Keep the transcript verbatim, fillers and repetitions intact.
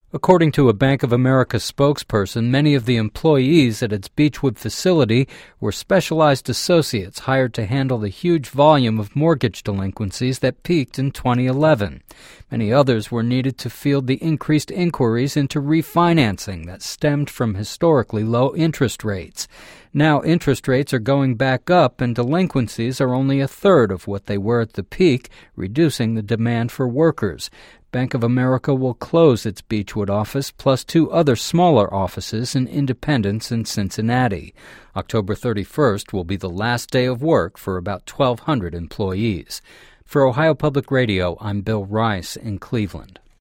According to a Bank of America spokesperson, many of the employees at its Beechwood facility were specialized associates hired to handle the huge volume of mortgage delinquencies that peaked in twenty eleven. Many others were needed to field the increased inquiries into refinancing that stemmed from historically low interest rates. Now interest rates are going back up and delinquencies are only a third of what they were at the peak, reducing the demand for workers. Bank of America will close its Beechwood office plus two other smaller offices in Independence and Cincinnati. October thirty-first will be the last day of work for about twelve hundred employees. For Ohio Public Radio, I'm Bill Rice in Cleveland.